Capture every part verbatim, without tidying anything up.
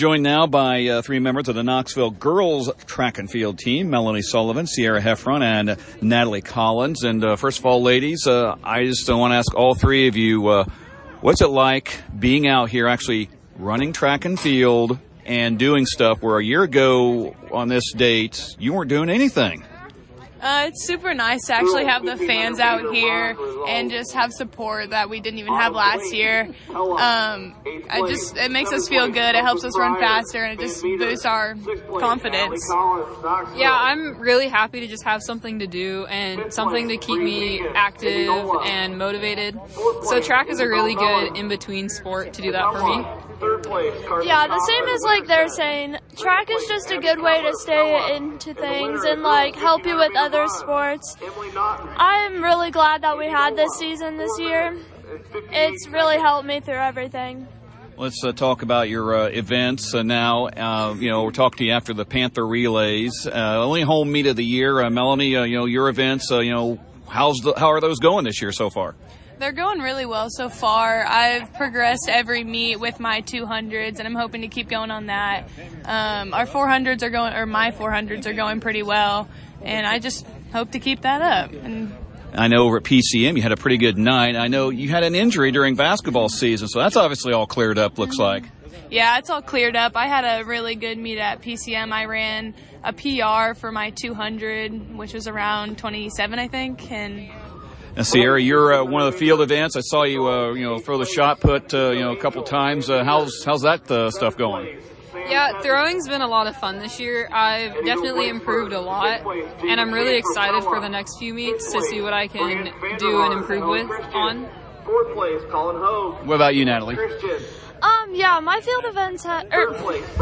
joined now by uh, three members of the Knoxville girls track and field team, Melanie Sullivan, Sierra Heffron, and Natalie Collins. And uh, first of all, ladies, uh, I just uh, want to ask all three of you, uh, what's it like being out here actually running track and field and doing stuff where a year ago on this date you weren't doing anything? Uh, it's super nice to actually have the fans out here and just have support that we didn't even have last year. Um, I just it makes us feel good. It helps us run faster, and it just boosts our confidence. Yeah, I'm really happy to just have something to do and something to keep me active and motivated. So track is a really good in-between sport to do that for me. Yeah, the same as like they're saying, track is just a good way to stay into things and like help you with other sports. I'm really glad that we had this season this year. It's really helped me through everything. Let's uh, talk about your uh, events uh, now. Uh, you know, we're talking to you after the Panther Relays. Uh, only home meet of the year. Uh, Melanie, uh, you know, your events, uh, you know, how's the, how are those going this year so far? They're going really well so far. I've progressed every meet with my two hundreds, and I'm hoping to keep going on that. Um, our four hundreds are going, or my four hundreds are going pretty well, and I just hope to keep that up. And I know over at P C M you had a pretty good night. I know you had an injury during basketball season, so that's obviously all cleared up, looks like. Yeah, it's all cleared up. I had a really good meet at P C M. I ran a P R for my two hundred, which was around twenty-seven, I think, and Now, Sierra, you're uh, one of the field events. I saw you, uh, you know, throw the shot put, uh, you know, a couple times. Uh, how's how's that uh, stuff going? Yeah, throwing's been a lot of fun this year. I've definitely improved a lot, and I'm really excited for the next few meets to see what I can do and improve with on. Fourth place, Colin Hogue. What about you, Natalie? Um, yeah, my field events ha- er,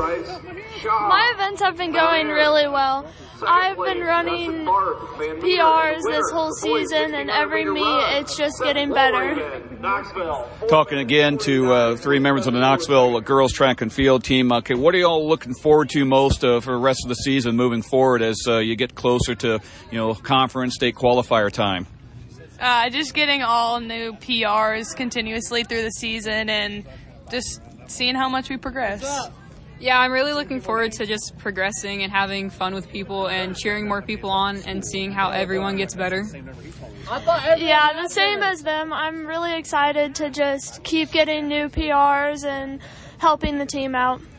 my events have been going really well. I've been running P Rs this whole season, and every meet it's just getting better. Talking again to uh, three members of the Knoxville girls track and field team. Okay, what are y'all looking forward to most uh, for the rest of the season moving forward as uh, you get closer to, you know, conference state qualifier time? uh, just getting all new P Rs continuously through the season and just seeing how much we progress. Yeah, I'm really looking forward to just progressing and having fun with people and cheering more people on and seeing how everyone gets better. Yeah, the same as them. I'm really excited to just keep getting new P Rs and helping the team out.